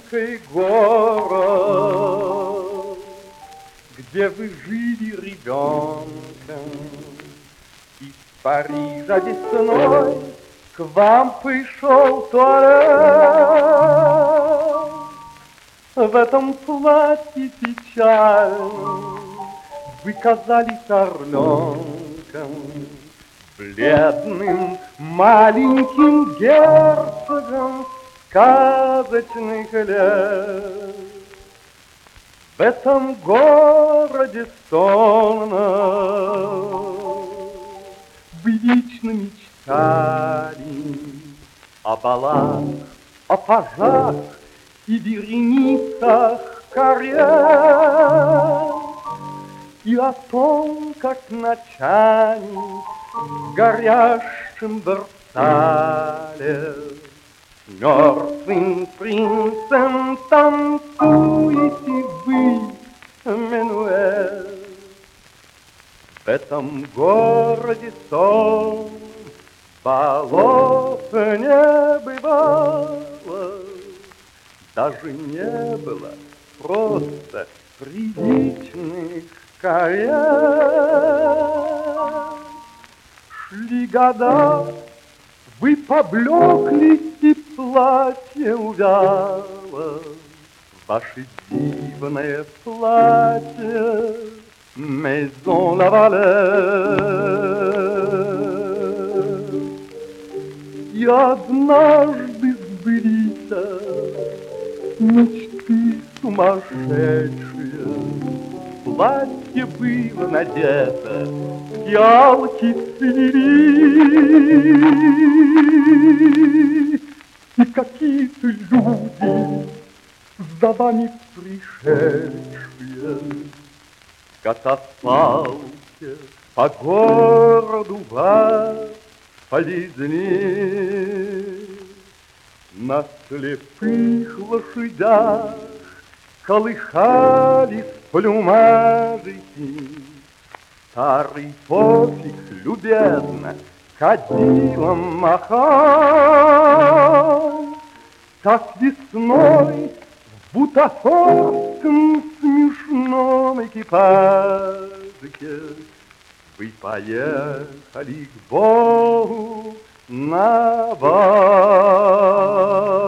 маленький город, где вы жили ребенком. Из Парижа весной к вам пришел туалет. В этом платье печальном вы казались орленком, бледным маленьким герцогом сказочных лет. В этом городе сонном вы вечно мечтали о балах, о пажах и вереницах карет, и о том, как ночами в горящем Версале с мертвым принцем танцуете вы минуэт. В этом городе сон балов не бывало, даже не было просто приличных карет. Шли года, вы поблекли, и платье увяло, ваше дивное платье Maison Lavalette. И однажды сбылись мечты сумасшедшие. Платье было надето, ялки цвели, и какие-то люди за вами пришедшие в катафалке по городу вас повезли. На слепых лошадях колыхались плюмажики. Старый пофиг любезно кадилом махал. Так весной в бутафорском смешном экипажике вы поехали к Богу на бал.